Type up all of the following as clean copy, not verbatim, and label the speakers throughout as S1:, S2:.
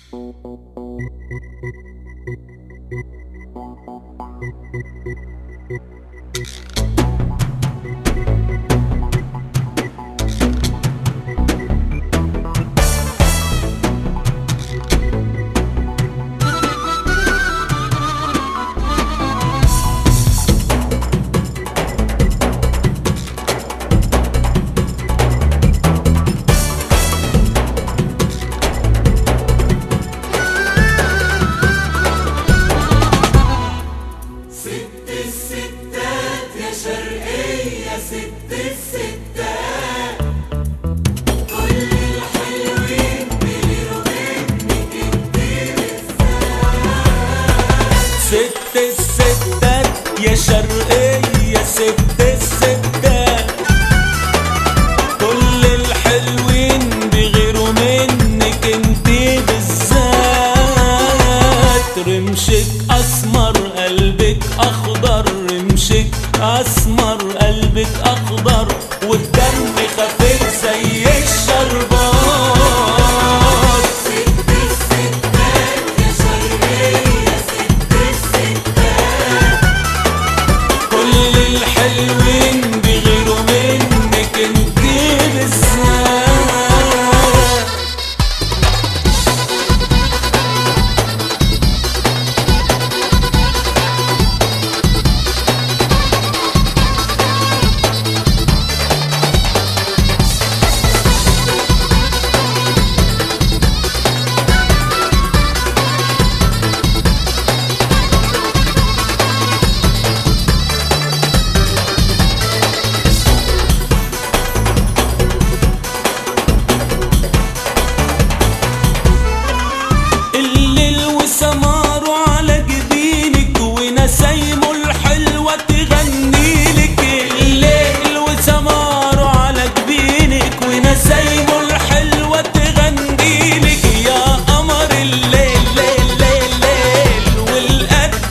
S1: ست الستات يا شرقية ست الستات، كل الحلوين بيغيروا منك انتي بالذات. رمشك اسمر قلبك اخضر، رمشك اسمر قلبك اخضر، والدم خفيف زي الشربات.
S2: ست الستات يا شرقية ست الستات،
S1: كل الحلوين بيغيروا منك انتي بالذات. الليل وسماره على جبينك ونسايمه الحلوة تغنيلك، الليل وسماره على جبينك ونسايمه الحلوة تغنيلك. يا قمر الليل ليل ليل ليل والقد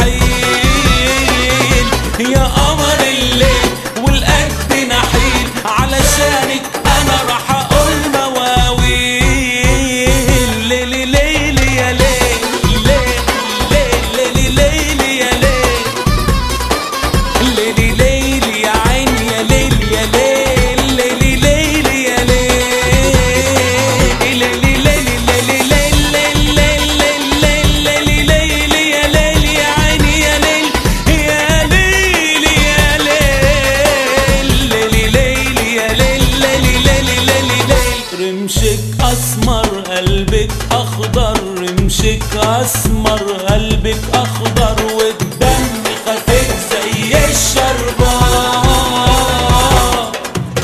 S1: نحيل، يا قمر الليل والقد نحيل، علشانك انا راح اقول مواويل. ليلي ليلي يا ليل ليلي ليلي يا ليل، ليلي ليلي يا عين يا ليل يا ليل، ليلي ليلي يا ليل، ليلي ليلي ليلي ليلي ليلي يا ليل يا عين يا ليل يا ليل يا ليل، ليلي ليلي يا ليل ليلي ليلي ليلي ليل. رمشك اسمر قلبك اخضر، رمشك اسمر قلبك اخضر، والدم خفيف زي الشربات.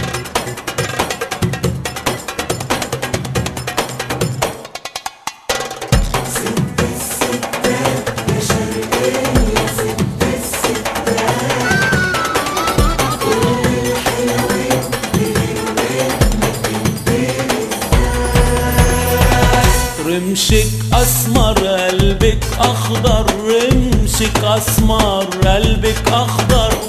S2: ست الستات يا شرقية ست الستات، كل الحلوين بيغيروا منك انتي بالذات.
S1: رمشك اسمر قلبك اخضر، رمشك اسمر قلبك اخضر،